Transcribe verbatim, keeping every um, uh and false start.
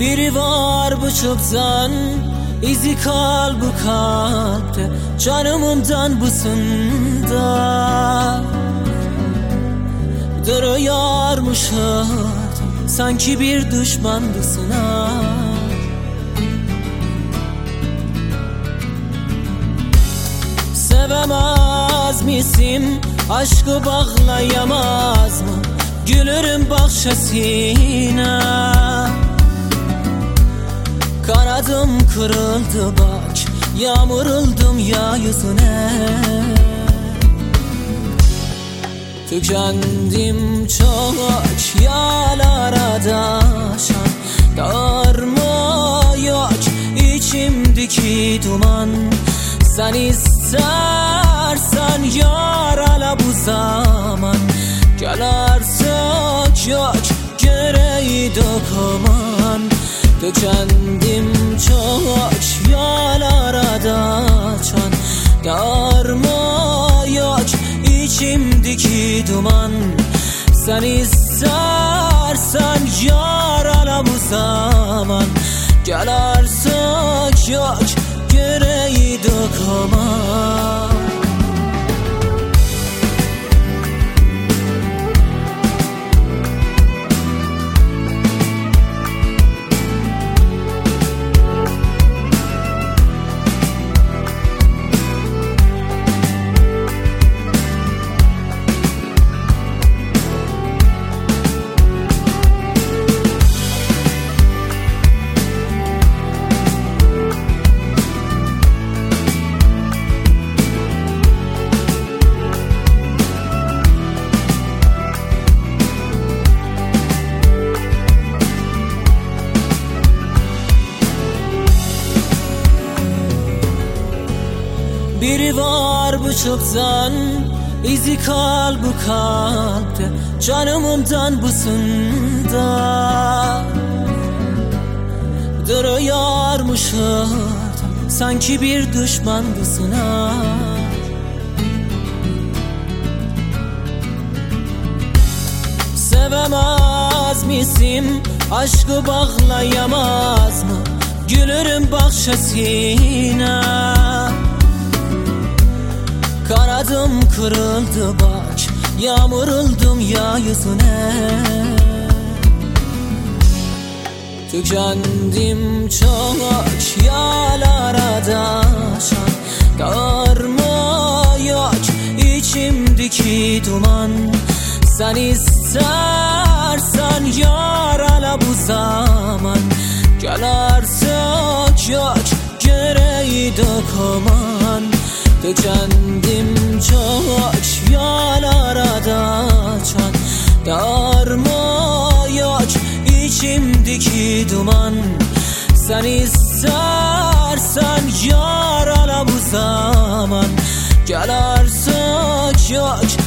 Biri var bu çoktan, izi kal bu kalpte, canımından bısında. Duruyormuş orada, sanki bir düşmandısına. Sevemez misin, aşkı bağlayamaz mı? Gülürüm bahçesine. Kanadım kırıldı bak, yağmuruldum ya yüzüne. Tükendim çok yalara daşan, darma yok içimdeki duman. Sen istersen yarala bu zaman, gel artık yok gereği dokuman. Tükendim çok yalara daşan, darma yok içimdeki duman. Sen istersen yarala bu zaman, gel artık yok gereği dokuman. Biri var bu çoktan, izi kal bu kalpte, canımından bısında. Duruyormuş orada, sanki bir düşmandısına. Sevemez misin, aşkı bağlayamaz mı? Gülürüm bahçesine. Kanadım kırıldı bak, yağmuruldum ya yüzüne. Tükendim çok yalara daşan, darma yok içimdeki duman. Sen istersen yarala bu zaman, gel artık yok gereği dokuman. Tükendim çok yalara daşan, darma yok içimdeki duman. Sen istersen yarala bu zaman, gel artık yok